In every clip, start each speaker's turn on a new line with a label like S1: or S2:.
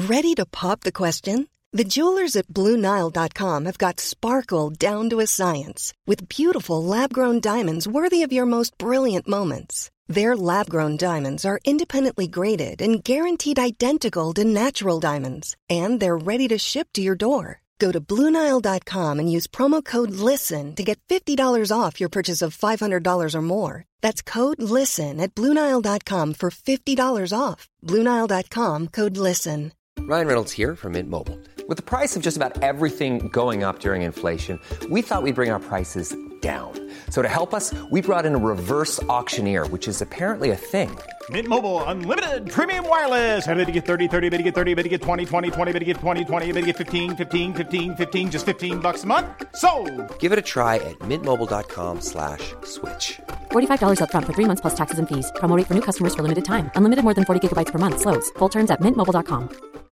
S1: Ready to pop the question? The jewelers at BlueNile.com have got sparkle down to a science with beautiful lab-grown diamonds worthy of your most brilliant moments. Their lab-grown diamonds are independently graded and guaranteed identical to natural diamonds, and they're ready to ship to your door. Go to BlueNile.com and use promo code LISTEN to get $50 off your purchase of $500 or more. That's code LISTEN at BlueNile.com for $50 off. BlueNile.com, code LISTEN.
S2: Ryan Reynolds here from Mint Mobile. With the price of just about everything going up during inflation, we thought we'd bring our prices down. So to help us, we brought in a reverse auctioneer, which is apparently a thing.
S3: Mint Mobile Unlimited Premium Wireless. How to get 30, 30, bit to get 30, bit to get 20, 20, 20, bit to get 20, 20, bit to get 15, 15, 15, 15, just $15 a month? Sold!
S2: Give it a try at mintmobile.com/switch.
S4: $45 up front for 3 months plus taxes and fees. Promo rate for new customers for limited time. Unlimited more than 40 gigabytes per month. Slows full terms at mintmobile.com.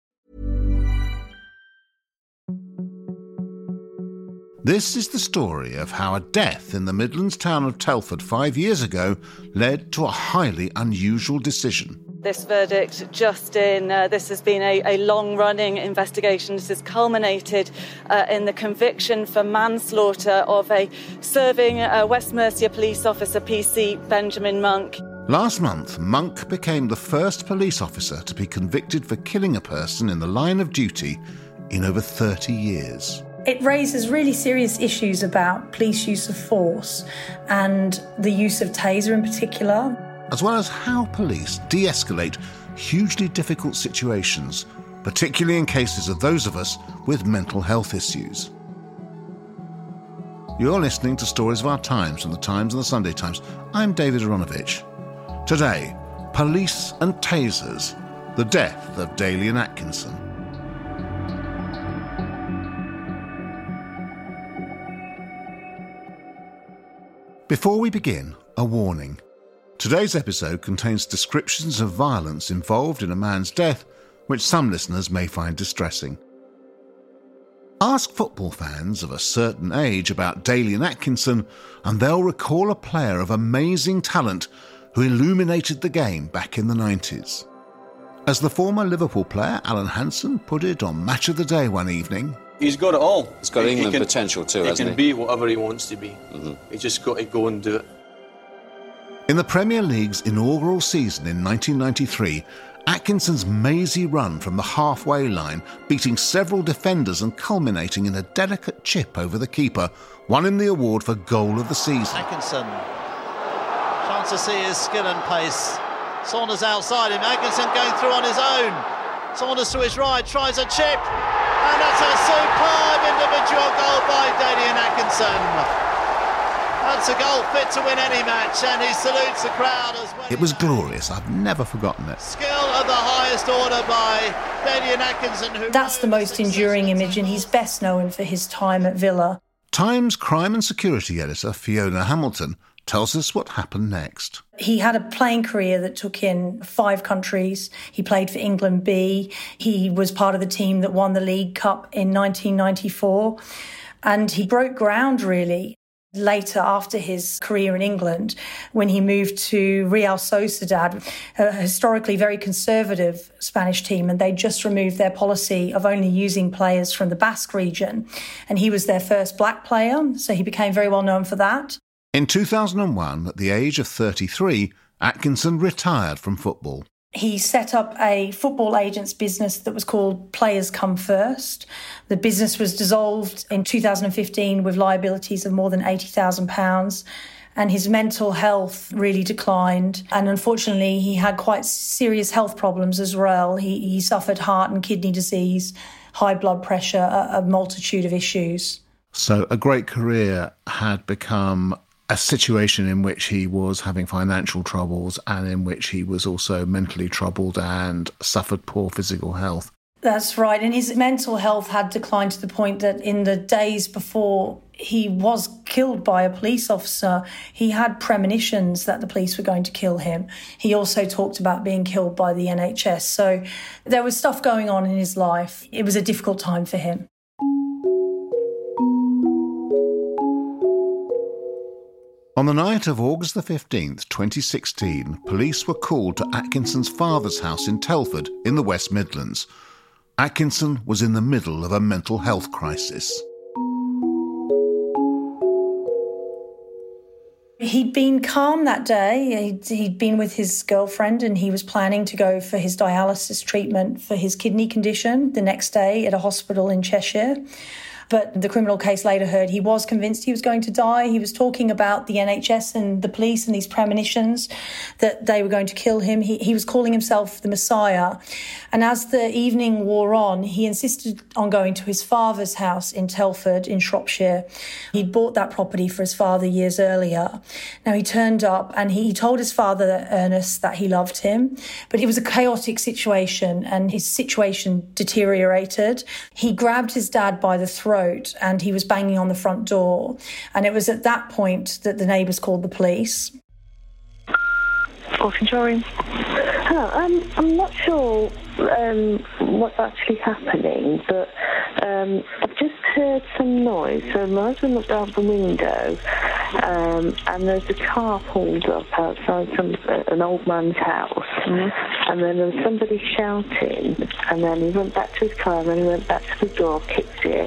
S5: This is the story of how a death in the Midlands town of Telford 5 years ago led to a highly unusual decision.
S6: This verdict just in, this has been a long-running investigation. This has culminated in the conviction for manslaughter of a serving West Mercia police officer, PC Benjamin Monk.
S5: Last month, Monk became the first police officer to be convicted for killing a person in the line of duty in over 30 years.
S7: It raises really serious issues about police use of force and the use of taser in particular.
S5: As well as how police de-escalate hugely difficult situations, particularly in cases of those of us with mental health issues. You're listening to Stories of Our Times from The Times and The Sunday Times. I'm David Aronovich. Today, police and tasers, the death of Dalian Atkinson. Before we begin, a warning. Today's episode contains descriptions of violence involved in a man's death, which some listeners may find distressing. Ask football fans of a certain age about Dalian Atkinson, and they'll recall a player of amazing talent who illuminated the game back in the 90s. As the former Liverpool player Alan Hansen put it on Match of the Day one evening,
S8: he's got it all.
S9: He's got England potential too, hasn't he?
S8: He can be whatever he wants to be. Mm-hmm. He's just got to go and do it.
S5: In the Premier League's inaugural season in 1993, Atkinson's mazy run from the halfway line, beating several defenders and culminating in a delicate chip over the keeper, won him the award for Goal of the Season.
S10: Atkinson, chance to see his skill and pace. Saunders outside him, Atkinson going through on his own. Saunders to his right, tries a chip. And that's a superb individual goal by Dalian Atkinson. That's a goal fit to win any match, and he salutes the crowd as well.
S5: It was glorious. I've never forgotten it.
S10: Skill of the highest order by Dalian Atkinson.
S7: That's the most enduring image, and he's best known for his time at Villa.
S5: Times crime and security editor Fiona Hamilton tells us what happened next.
S7: He had a playing career that took in 5 countries. He played for England B. He was part of the team that won the League Cup in 1994. And he broke ground, really, later after his career in England when he moved to Real Sociedad, a historically very conservative Spanish team, and they just removed their policy of only using players from the Basque region. And he was their first black player, so he became very well known for that.
S5: In 2001, at the age of 33, Atkinson retired from football.
S7: He set up a football agent's business that was called Players Come First. The business was dissolved in 2015 with liabilities of more than £80,000, and his mental health really declined. And unfortunately, he had quite serious health problems as well. He suffered heart and kidney disease, high blood pressure, a multitude of issues.
S5: So a great career had become a situation in which he was having financial troubles and in which he was also mentally troubled and suffered poor physical health.
S7: That's right. And his mental health had declined to the point that in the days before he was killed by a police officer, he had premonitions that the police were going to kill him. He also talked about being killed by the NHS. So there was stuff going on in his life. It was a difficult time for him.
S5: On the night of August the 15th, 2016, police were called to Atkinson's father's house in Telford in the West Midlands. Atkinson was in the middle of a mental health crisis.
S7: He'd been calm that day. He'd been with his girlfriend and he was planning to go for his dialysis treatment for his kidney condition the next day at a hospital in Cheshire. But the criminal case later heard he was convinced he was going to die. He was talking about the NHS and the police and these premonitions that they were going to kill him. He was calling himself the Messiah. And as the evening wore on, he insisted on going to his father's house in Telford in Shropshire. He'd bought that property for his father years earlier. Now he turned up and he told his father, Ernest, that he loved him. But it was a chaotic situation and his situation deteriorated. He grabbed his dad by the throat and he was banging on the front door. And it was at that point that the neighbours called the police.
S11: Hello, I'm not sure what's actually happening, but I've just heard some noise. So my husband looked out the window and there's a car pulled up outside an old man's house. And then there was somebody shouting, and then he went back to his car, and then he went back to the door, kicked it.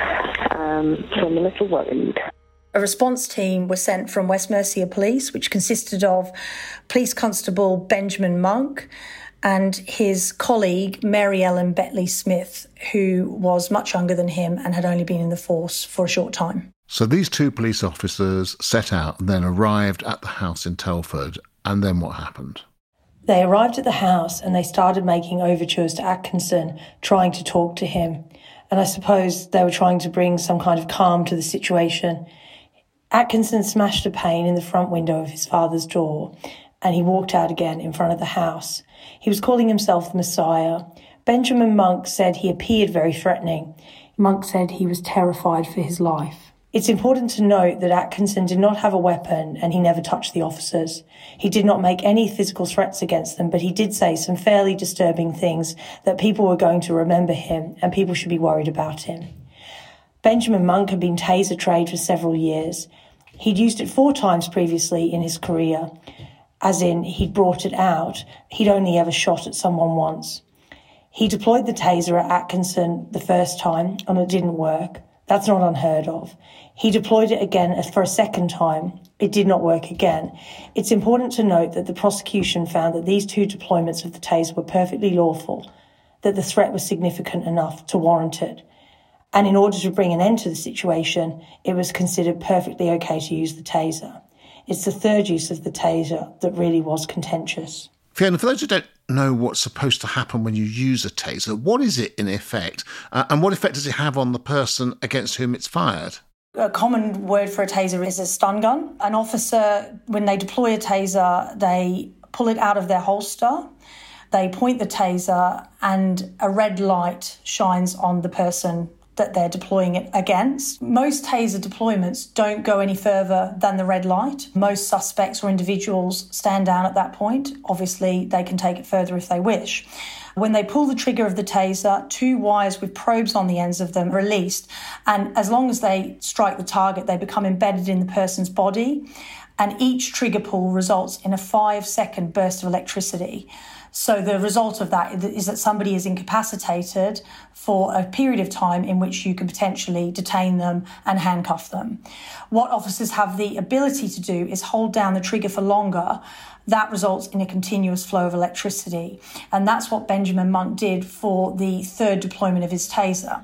S11: So I'm a little worried.
S7: A response team was sent from West Mercia Police, which consisted of Police Constable Benjamin Monk and his colleague Mary Ellen Betley-Smith, who was much younger than him and had only been in the force for a short time.
S5: So these two police officers set out and then arrived at the house in Telford. And then what happened?
S7: They arrived at the house and they started making overtures to Atkinson, trying to talk to him. And I suppose they were trying to bring some kind of calm to the situation. Atkinson smashed a pane in the front window of his father's door and he walked out again in front of the house. He was calling himself the Messiah. Benjamin Monk said he appeared very threatening. Monk said he was terrified for his life. It's important to note that Atkinson did not have a weapon and he never touched the officers. He did not make any physical threats against them, but he did say some fairly disturbing things that people were going to remember him and people should be worried about him. Benjamin Monk had been taser trained for several years. He'd used it 4 times previously in his career, as in he'd brought it out. He'd only ever shot at someone once. He deployed the taser at Atkinson the first time and it didn't work. That's not unheard of. He deployed it again for a second time. It did not work again. It's important to note that the prosecution found that these 2 deployments of the taser were perfectly lawful, that the threat was significant enough to warrant it. And in order to bring an end to the situation, it was considered perfectly okay to use the taser. It's the 3rd use of the taser that really was contentious.
S5: Fiona, for those who don't know what's supposed to happen when you use a taser, what is it in effect? And what effect does it have on the person against whom it's fired?
S7: A common word for a taser is a stun gun. An officer, when they deploy a taser, they pull it out of their holster, they point the taser, and a red light shines on the person that they're deploying it against. Most taser deployments don't go any further than the red light. Most suspects or individuals stand down at that point. Obviously, they can take it further if they wish. When they pull the trigger of the taser, 2 wires with probes on the ends of them are released. And as long as they strike the target, they become embedded in the person's body. And each trigger pull results in a 5-second burst of electricity. So the result of that is that somebody is incapacitated for a period of time in which you can potentially detain them and handcuff them. What officers have the ability to do is hold down the trigger for longer. That results in a continuous flow of electricity. And that's what Benjamin Monk did for the 3rd deployment of his taser.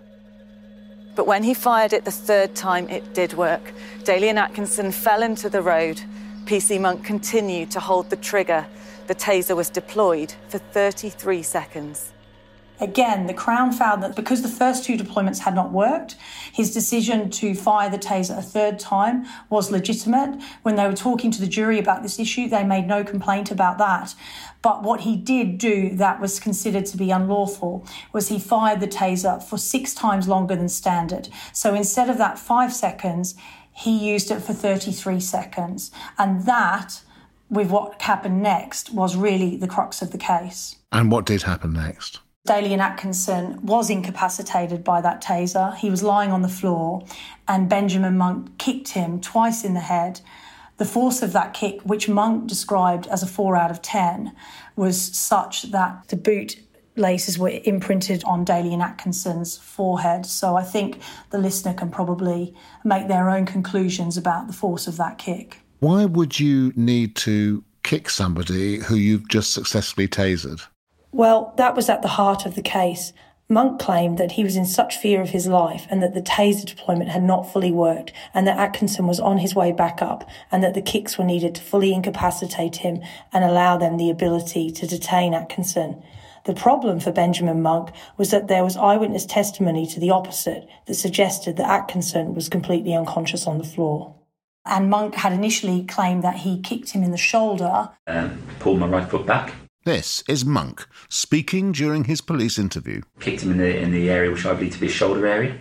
S6: But when he fired it the 3rd time, it did work. Dalian Atkinson fell into the road. PC Monk continued to hold the trigger. The taser was deployed for 33 seconds.
S7: Again, the Crown found that because the first 2 deployments had not worked, his decision to fire the taser a 3rd time was legitimate. When they were talking to the jury about this issue, they made no complaint about that. But what he did do that was considered to be unlawful was he fired the taser for 6 times longer than standard. So instead of that 5 seconds, he used it for 33 seconds. And that, with what happened next, was really the crux of the case.
S5: And what did happen next?
S7: Dalian Atkinson was incapacitated by that taser. He was lying on the floor and Benjamin Monk kicked him twice in the head. The force of that kick, which Monk described as a 4 out of 10, was such that the boot laces were imprinted on Daly and Atkinson's forehead. So I think the listener can probably make their own conclusions about the force of that kick.
S5: Why would you need to kick somebody who you've just successfully tasered?
S7: Well, that was at the heart of the case. Monk claimed that he was in such fear of his life and that the taser deployment had not fully worked and that Atkinson was on his way back up and that the kicks were needed to fully incapacitate him and allow them the ability to detain Atkinson. The problem for Benjamin Monk was that there was eyewitness testimony to the opposite that suggested that Atkinson was completely unconscious on the floor. And Monk had initially claimed that he kicked him in the shoulder.
S12: Pulled my right foot back.
S5: This is Monk speaking during his police interview.
S12: Kicked him in the area which I believe to be his shoulder area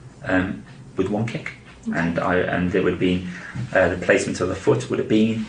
S12: with one kick. And it would have been, the placement of the foot would have been,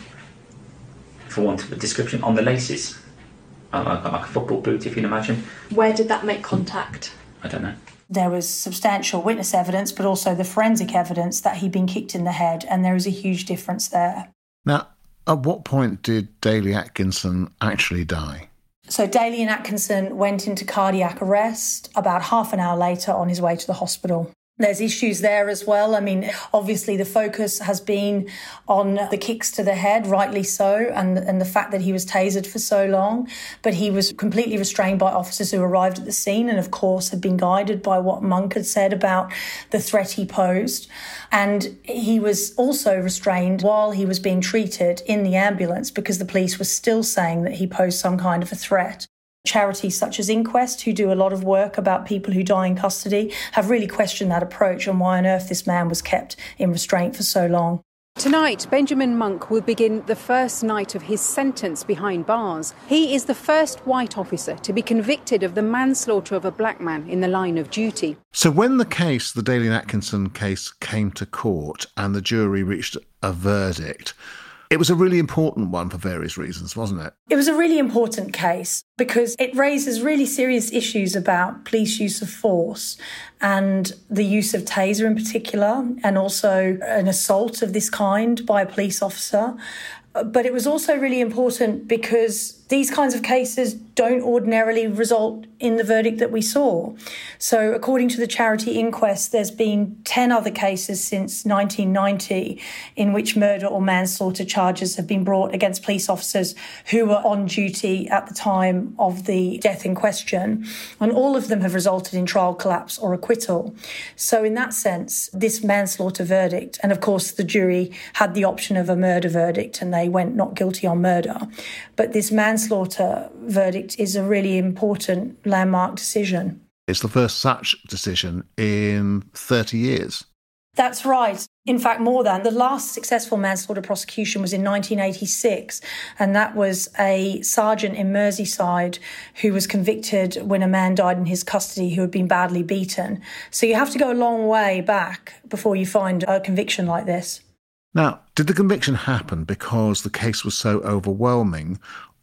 S12: for want of a description, on the laces. Like a football boot, if you can imagine.
S13: Where did that make contact?
S12: I don't know.
S7: There was substantial witness evidence, but also the forensic evidence that he'd been kicked in the head, and there is a huge difference there.
S5: Now, at what point did Daly Atkinson actually die?
S7: So Daly and Atkinson went into cardiac arrest about half an hour later on his way to the hospital. There's issues there as well. I mean, obviously the focus has been on the kicks to the head, rightly so, and the fact that he was tasered for so long. But he was completely restrained by officers who arrived at the scene and, of course, had been guided by what Monk had said about the threat he posed. And he was also restrained while he was being treated in the ambulance because the police were still saying that he posed some kind of a threat. Charities such as Inquest, who do a lot of work about people who die in custody, have really questioned that approach and why on earth this man was kept in restraint for so long.
S14: Tonight, Benjamin Monk will begin the first night of his sentence behind bars. He is the first white officer to be convicted of the manslaughter of a black man in the line of duty.
S5: So when the Daly and Atkinson case came to court and the jury reached a verdict, it was a really important one for various reasons, wasn't it?
S7: It was a really important case because it raises really serious issues about police use of force and the use of taser in particular, and also an assault of this kind by a police officer. But it was also really important because these kinds of cases don't ordinarily result in the verdict that we saw. So according to the charity Inquest, there's been 10 other cases since 1990 in which murder or manslaughter charges have been brought against police officers who were on duty at the time of the death in question. And all of them have resulted in trial collapse or acquittal. So in that sense, this manslaughter verdict, and of course the jury had the option of a murder verdict and they went not guilty on murder. But this manslaughter verdict is a really important landmark decision.
S5: It's the first such decision in 30 years.
S7: That's right. In fact, more than. The last successful manslaughter prosecution was in 1986, and that was a sergeant in Merseyside who was convicted when a man died in his custody who had been badly beaten. So you have to go a long way back before you find a conviction like this.
S5: Now, did the conviction happen because the case was so overwhelming,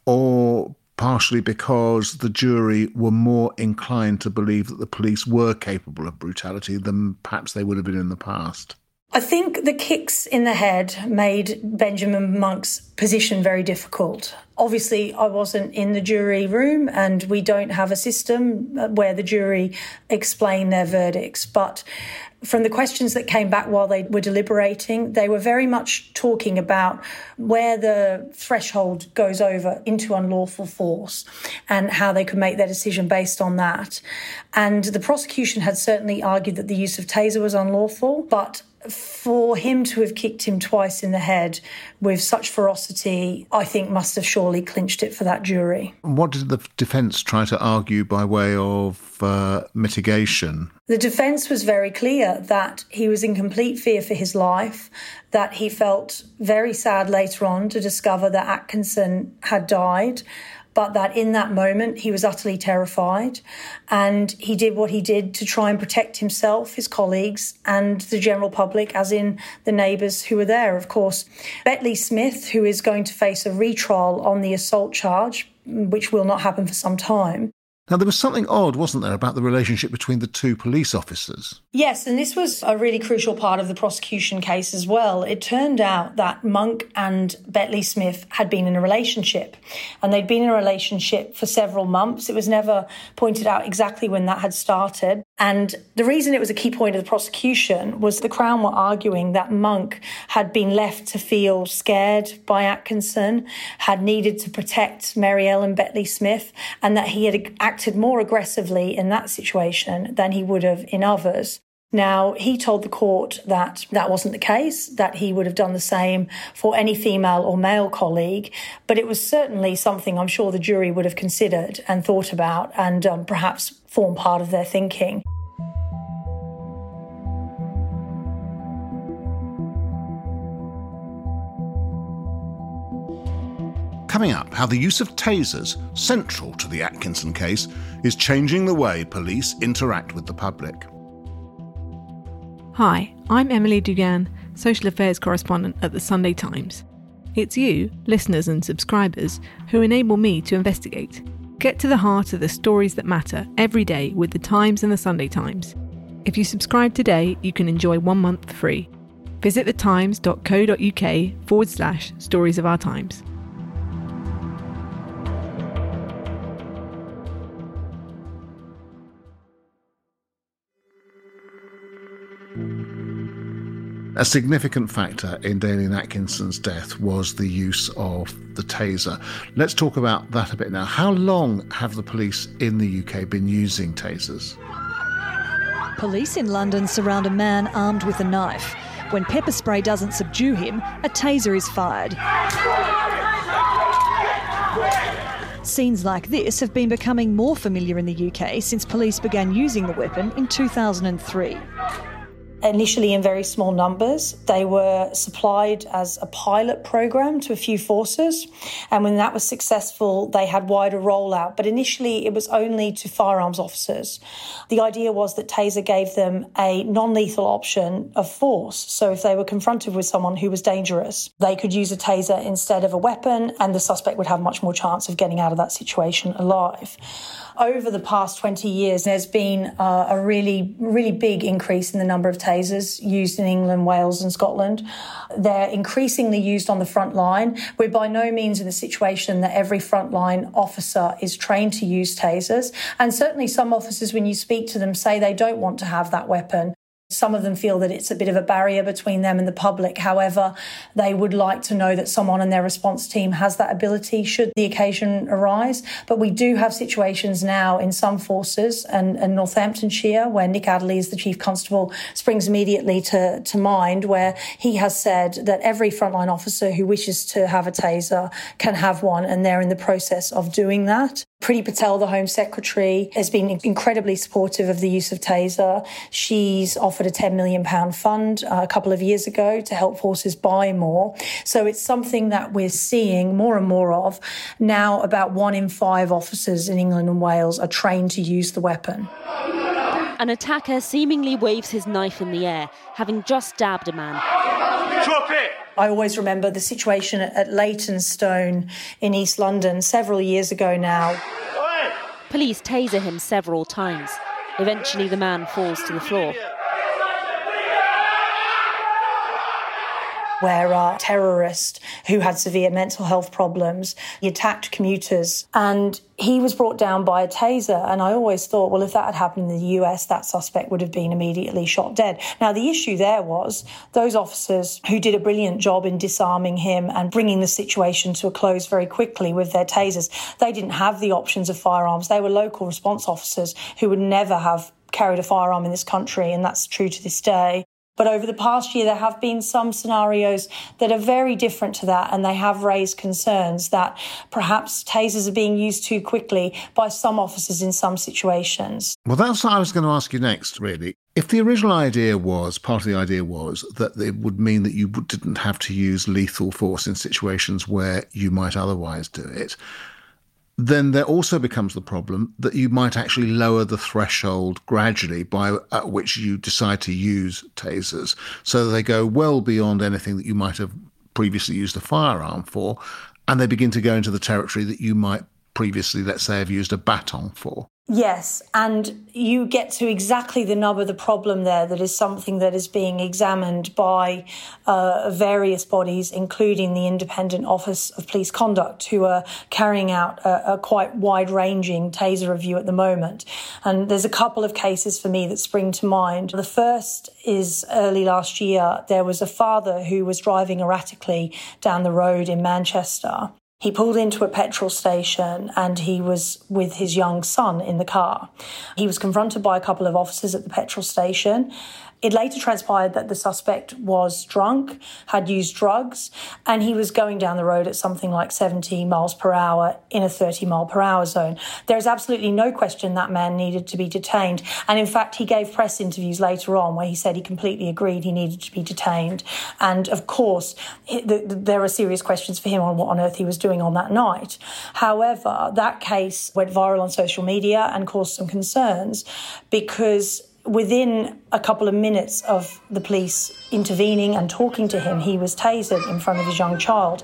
S5: or partially because the jury were more inclined to believe that the police were capable of brutality than perhaps they would have been in the past?
S7: I think the kicks in the head made Benjamin Monk's position very difficult. Obviously, I wasn't in the jury room and we don't have a system where the jury explain their verdicts. But from the questions that came back while they were deliberating, they were very much talking about where the threshold goes over into unlawful force and how they could make their decision based on that. And the prosecution had certainly argued that the use of taser was unlawful, but for him to have kicked him twice in the head with such ferocity, I think must have surely clinched it for that jury.
S5: What did the defence try to argue by way of mitigation?
S7: The defence was very clear that he was in complete fear for his life, that he felt very sad later on to discover that Atkinson had died, but that in that moment he was utterly terrified and he did what he did to try and protect himself, his colleagues and the general public, as in the neighbours who were there, of course. Betley Smith, who is going to face a retrial on the assault charge, which will not happen for some time,
S5: Now, there was something odd, wasn't there, about the relationship between the two police officers?
S7: Yes, and this was a really crucial part of the prosecution case as well. It turned out that Monk and Betley Smith had been in a relationship, and they'd been in a relationship for several months. It was never pointed out exactly when that had started. And the reason it was a key point of the prosecution was the Crown were arguing that Monk had been left to feel scared by Atkinson, had needed to protect Mary Ellen Betley Smith, and that he had acted more aggressively in that situation than he would have in others. Now, he told the court that that wasn't the case, that he would have done the same for any female or male colleague, but it was certainly something I'm sure the jury would have considered and thought about and perhaps formed part of their thinking.
S5: Coming up, how the use of tasers, central to the Atkinson case, is changing the way police interact with the public.
S15: Hi, I'm Emily Dugan, Social Affairs Correspondent at The Sunday Times. It's you, listeners and subscribers, who enable me to investigate. Get to the heart of the stories that matter every day with The Times and The Sunday Times. If you subscribe today, you can enjoy 1 month free. Visit thetimes.co.uk/stories of our times.
S5: A significant factor in Dalian Atkinson's death was the use of the taser. Let's talk about that a bit now. How long have the police in the UK been using tasers?
S16: Police in London surround a man armed with a knife. When pepper spray doesn't subdue him, a taser is fired. Scenes like this have been becoming more familiar in the UK since police began using the weapon in 2003.
S7: Initially in very small numbers, they were supplied as a pilot program to a few forces. And when that was successful, they had wider rollout. But initially, it was only to firearms officers. The idea was that taser gave them a non-lethal option of force. So if they were confronted with someone who was dangerous, they could use a taser instead of a weapon, and the suspect would have much more chance of getting out of that situation alive. Over the past 20 years, there's been a really, really big increase in the number of tasers used in England, Wales and Scotland. They're increasingly used on the front line. We're by no means in a situation that every frontline officer is trained to use tasers. And certainly some officers, when you speak to them, say they don't want to have that weapon. Some of them feel that it's a bit of a barrier between them and the public. However, they would like to know that someone in their response team has that ability should the occasion arise. But we do have situations now in some forces, and Northamptonshire, where Nick Adderley is the Chief Constable, springs immediately to mind, where he has said that every frontline officer who wishes to have a taser can have one, and they're in the process of doing that. Priti Patel, the Home Secretary, has been incredibly supportive of the use of taser. She's offered a £10 million fund a couple of years ago to help forces buy more. So it's something that we're seeing more and more of. Now about 1 in 5 officers in England and Wales are trained to use the weapon.
S17: An attacker seemingly waves his knife in the air, having just stabbed a man.
S7: Drop it! I always remember the situation at Leytonstone in East London several years ago now.
S17: Police taser him several times. Eventually the man falls to the floor.
S7: Where a terrorist who had severe mental health problems, he attacked commuters, and he was brought down by a taser. And I always thought, well, if that had happened in the US, that suspect would have been immediately shot dead. Now, the issue there was those officers who did a brilliant job in disarming him and bringing the situation to a close very quickly with their tasers, they didn't have the options of firearms. They were local response officers who would never have carried a firearm in this country, and that's true to this day. But over the past year, there have been some scenarios that are very different to that, and they have raised concerns that perhaps tasers are being used too quickly by some officers in some situations.
S5: Well, that's what I was going to ask you next, really. If the original idea was, part of the idea was that it would mean that you didn't have to use lethal force in situations where you might otherwise do it, then there also becomes the problem that you might actually lower the threshold gradually at which you decide to use tasers, so that they go well beyond anything that you might have previously used a firearm for, and they begin to go into the territory that you might previously, let's say, have used a baton for.
S7: Yes, and you get to exactly the nub of the problem there. That is something that is being examined by various bodies, including the Independent Office of Police Conduct, who are carrying out a quite wide-ranging taser review at the moment. And there's a couple of cases for me that spring to mind. The first is early last year. There was a father who was driving erratically down the road in Manchester. He pulled into a petrol station and he was with his young son in the car. He was confronted by a couple of officers at the petrol station. It later transpired that the suspect was drunk, had used drugs, and he was going down the road at something like 70 miles per hour in a 30 mile per hour zone. There's absolutely no question that man needed to be detained. And in fact, he gave press interviews later on where he said he completely agreed he needed to be detained. And of course, there are serious questions for him on what on earth he was doing on that night. However, that case went viral on social media and caused some concerns because within a couple of minutes of the police intervening and talking to him, he was tasered in front of his young child.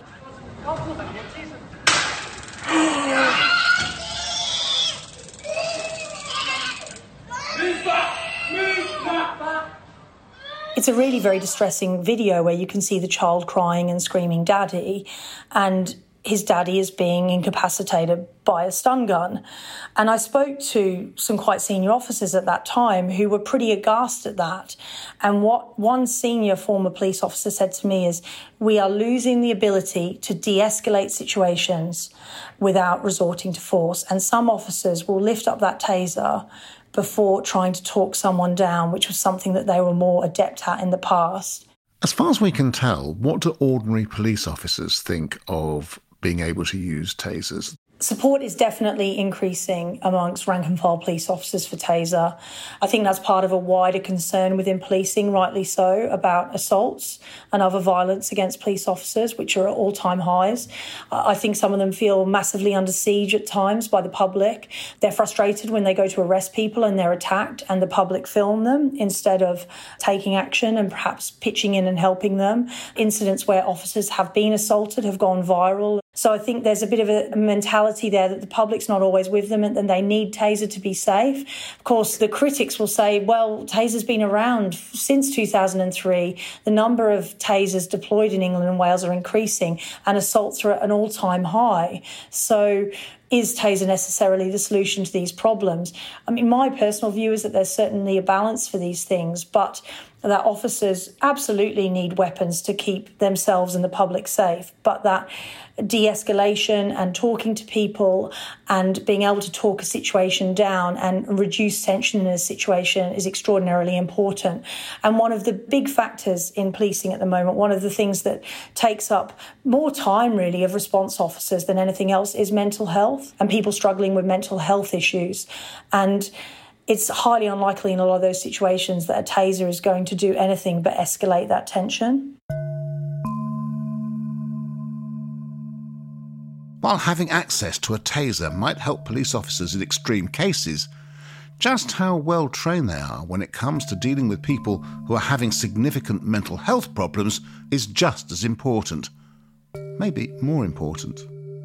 S7: It's a really very distressing video where you can see the child crying and screaming "Daddy," and his daddy is being incapacitated by a stun gun. And I spoke to some quite senior officers at that time who were pretty aghast at that. And what one senior former police officer said to me is, we are losing the ability to de-escalate situations without resorting to force. And some officers will lift up that taser before trying to talk someone down, which was something that they were more adept at in the past.
S5: As far as we can tell, what do ordinary police officers think of being able to use tasers?
S7: Support is definitely increasing amongst rank-and-file police officers for taser. I think that's part of a wider concern within policing, rightly so, about assaults and other violence against police officers, which are at all-time highs. I think some of them feel massively under siege at times by the public. They're frustrated when they go to arrest people and they're attacked and the public film them instead of taking action and perhaps pitching in and helping them. Incidents where officers have been assaulted have gone viral. So I think there's a bit of a mentality there that the public's not always with them and they need taser to be safe. Of course, the critics will say, well, taser's been around since 2003. The number of tasers deployed in England and Wales are increasing and assaults are at an all-time high. So is taser necessarily the solution to these problems? I mean, my personal view is that there's certainly a balance for these things, but that officers absolutely need weapons to keep themselves and the public safe, but that de-escalation and talking to people and being able to talk a situation down and reduce tension in a situation is extraordinarily important. And one of the big factors in policing at the moment, one of the things that takes up more time really of response officers than anything else is mental health and people struggling with mental health issues. And it's highly unlikely in a lot of those situations that a taser is going to do anything but escalate that tension.
S5: While having access to a taser might help police officers in extreme cases, just how well trained they are when it comes to dealing with people who are having significant mental health problems is just as important. Maybe more important.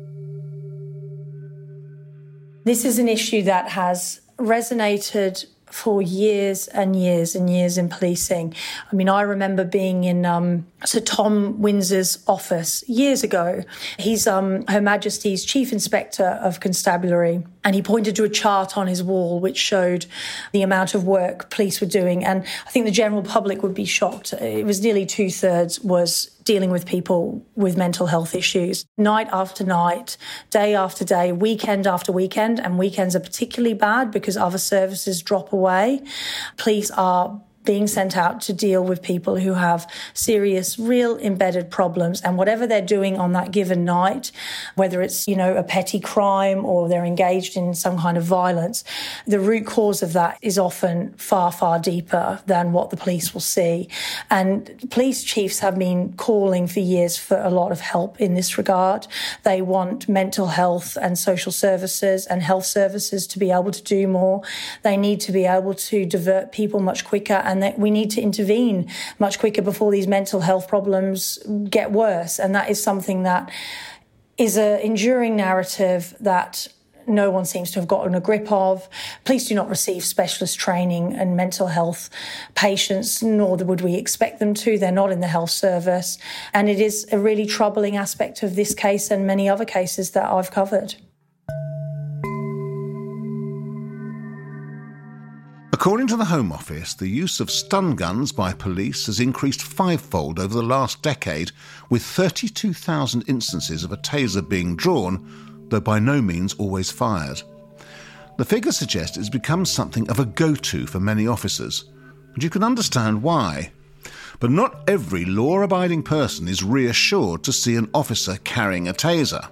S7: This is an issue that has resonated for years and years and years in policing. I mean, I remember being in Sir Tom Windsor's office years ago. He's Her Majesty's Chief Inspector of Constabulary, and he pointed to a chart on his wall which showed the amount of work police were doing. And I think the general public would be shocked. It was nearly 2/3 was dealing with people with mental health issues. Night after night, day after day, weekend after weekend, and weekends are particularly bad because other services drop away. Police are being sent out to deal with people who have serious, real embedded problems. And whatever they're doing on that given night, whether it's, a petty crime or they're engaged in some kind of violence, the root cause of that is often far, far deeper than what the police will see. And police chiefs have been calling for years for a lot of help in this regard. They want mental health and social services and health services to be able to do more. They need to be able to divert people much quicker, and that we need to intervene much quicker before these mental health problems get worse. And that is something that is an enduring narrative that no one seems to have gotten a grip of. Police do not receive specialist training in mental health patients, nor would we expect them to. They're not in the health service. And it is a really troubling aspect of this case and many other cases that I've covered.
S5: According to the Home Office, the use of stun guns by police has increased fivefold over the last decade, with 32,000 instances of a taser being drawn, though by no means always fired. The figure suggests it's become something of a go-to for many officers, and you can understand why. But not every law-abiding person is reassured to see an officer carrying a taser.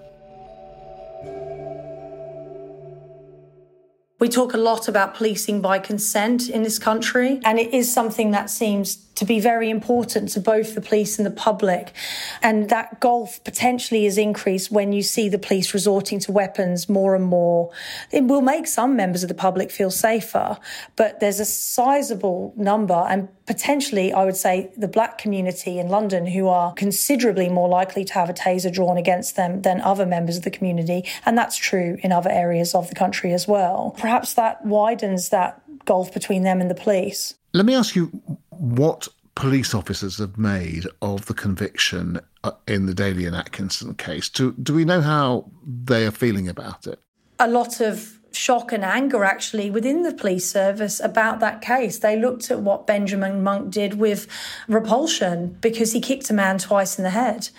S7: We talk a lot about policing by consent in this country, and it is something that seems to be very important to both the police and the public. And that gulf potentially is increased when you see the police resorting to weapons more and more. It will make some members of the public feel safer, but there's a sizable number, and potentially, I would say, the black community in London who are considerably more likely to have a taser drawn against them than other members of the community. And that's true in other areas of the country as well. Perhaps that widens that gulf between them and the police.
S5: Let me ask you what police officers have made of the conviction in the Daly and Atkinson case. Do we know how they are feeling about it?
S7: A lot of shock and anger, actually, within the police service about that case. They looked at what Benjamin Monk did with repulsion because he kicked a man twice in the head.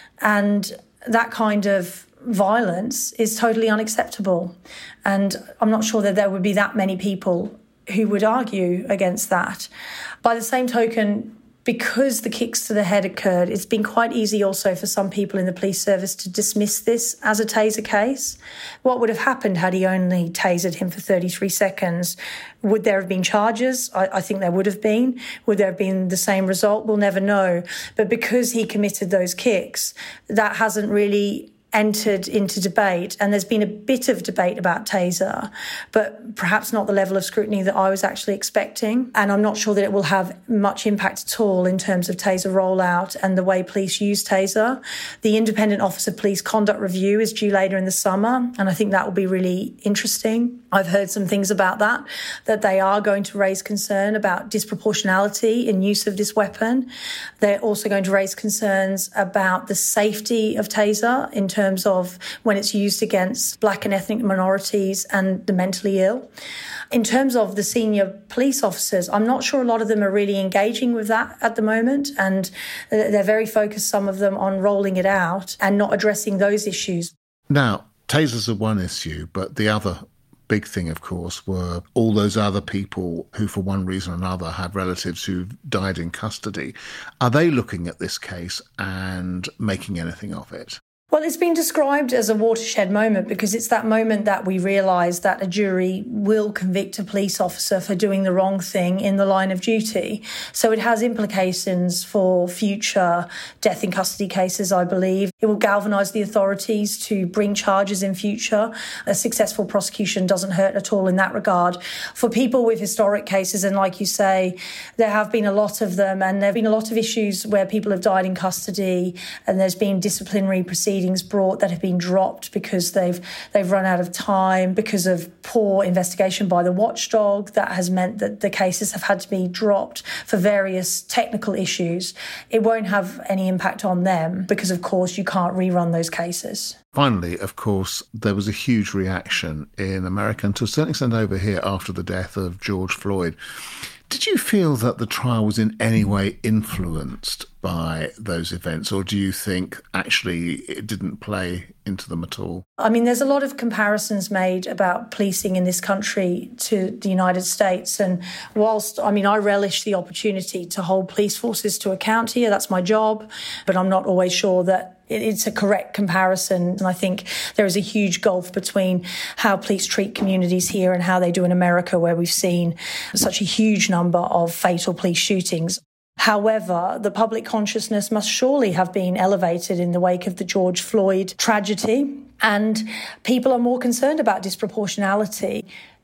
S7: And that kind of violence is totally unacceptable. And I'm not sure that there would be that many people who would argue against that. By the same token, because the kicks to the head occurred, it's been quite easy also for some people in the police service to dismiss this as a taser case. What would have happened had he only tasered him for 33 seconds? Would there have been charges? I think there would have been. Would there have been the same result? We'll never know. But because he committed those kicks, that hasn't really entered into debate, and there's been a bit of debate about taser, but perhaps not the level of scrutiny that I was actually expecting. And I'm not sure that it will have much impact at all in terms of taser rollout and the way police use taser. The Independent Office of Police Conduct Review is due later in the summer, and I think that will be really interesting. I've heard some things about that they are going to raise concern about disproportionality in use of this weapon. They're also going to raise concerns about the safety of taser in terms of when it's used against black and ethnic minorities and the mentally ill. In terms of the senior police officers, I'm not sure a lot of them are really engaging with that at the moment, and they're very focused, some of them, on rolling it out and not addressing those issues.
S5: Now, tasers are one issue, but the other big thing, of course, were all those other people who, for one reason or another, had relatives who died in custody. Are they looking at this case and making anything of it?
S7: Well, it's been described as a watershed moment because it's that moment that we realise that a jury will convict a police officer for doing the wrong thing in the line of duty. So it has implications for future death in custody cases, I believe. It will galvanise the authorities to bring charges in future. A successful prosecution doesn't hurt at all in that regard. For people with historic cases, and like you say, there have been a lot of them, and there have been a lot of issues where people have died in custody and there's been disciplinary proceedings brought that have been dropped because they've run out of time, because of poor investigation by the watchdog. That has meant that the cases have had to be dropped for various technical issues. It won't have any impact on them because, of course, you can't rerun those cases.
S5: Finally, of course, there was a huge reaction in America and to a certain extent over here after the death of George Floyd. Did you feel that the trial was in any way influenced by those events, or do you think actually it didn't play into them at all?
S7: I mean, there's a lot of comparisons made about policing in this country to the United States. And whilst, I relish the opportunity to hold police forces to account here, that's my job, but I'm not always sure that it's a correct comparison. And I think there is a huge gulf between how police treat communities here and how they do in America, where we've seen such a huge number of fatal police shootings. However, the public consciousness must surely have been elevated in the wake of the George Floyd tragedy, and people are more concerned about disproportionality.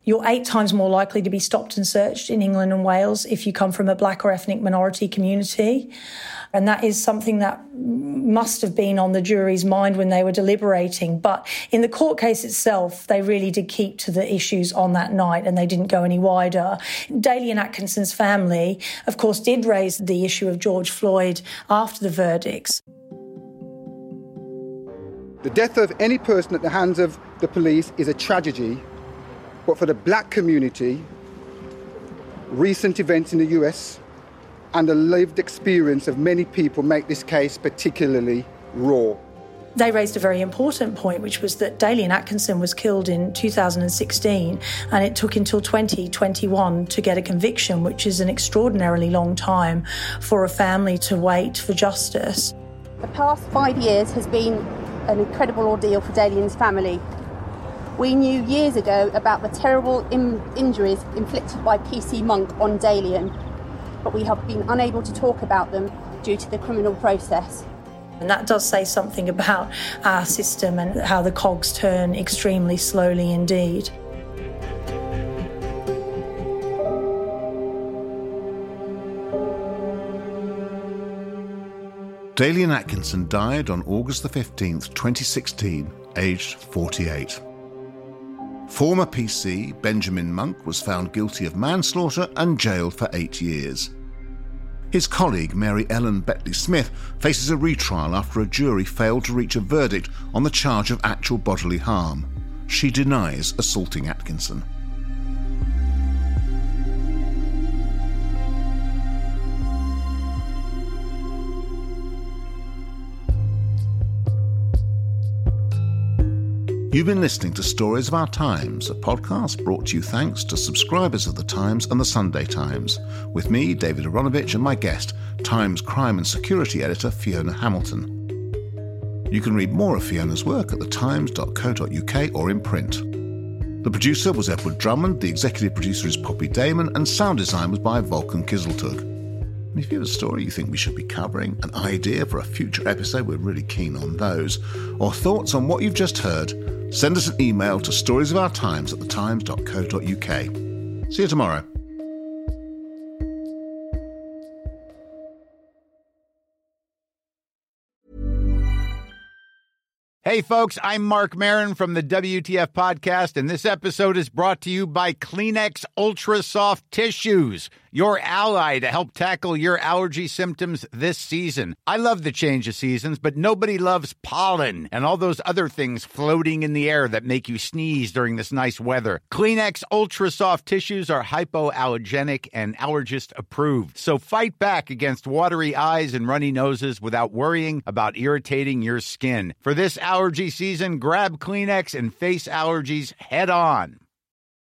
S7: You're 8 times more likely to be stopped and searched in England and Wales if you come from a black or ethnic minority community. And that is something that must have been on the jury's mind when they were deliberating. But in the court case itself, they really did keep to the issues on that night and they didn't go any wider. Daley and Atkinson's family, of course, did raise the issue of George Floyd after the verdicts.
S18: The death of any person at the hands of the police is a tragedy. But for the black community, recent events in the US and the lived experience of many people make this case particularly raw.
S7: They raised a very important point, which was that Daley and Atkinson was killed in 2016 and it took until 2021 to get a conviction, which is an extraordinarily long time for a family to wait for justice.
S19: The past 5 years has been an incredible ordeal for Daley and his family. We knew years ago about the terrible injuries inflicted by PC Monk on Dalian, but we have been unable to talk about them due to the criminal process.
S7: And that does say something about our system and how the cogs turn extremely slowly indeed.
S5: Daley and Atkinson died on August the 15th, 2016, aged 48. Former PC Benjamin Monk was found guilty of manslaughter and jailed for 8 years. His colleague Mary Ellen Beckley Smith faces a retrial after a jury failed to reach a verdict on the charge of actual bodily harm. She denies assaulting Atkinson. You've been listening to Stories of Our Times, a podcast brought to you thanks to subscribers of The Times and The Sunday Times, with me, David Aronovich, and my guest, Times crime and security editor Fiona Hamilton. You can read more of Fiona's work at thetimes.co.uk or in print. The producer was Edward Drummond, the executive producer is Poppy Damon, and sound design was by Volkan Kiziltug. And if you have a story you think we should be covering, an idea for a future episode, we're really keen on those, or thoughts on what you've just heard, send us an email to storiesofourtimes@thetimes.co.uk. See you tomorrow.
S3: Hey folks, I'm Mark Maron from the WTF Podcast, and this episode is brought to you by Kleenex Ultra Soft Tissues, your ally to help tackle your allergy symptoms this season. I love the change of seasons, but nobody loves pollen and all those other things floating in the air that make you sneeze during this nice weather. Kleenex Ultra Soft Tissues are hypoallergenic and allergist approved, so fight back against watery eyes and runny noses without worrying about irritating your skin. For this allergy season, grab Kleenex and face allergies head on.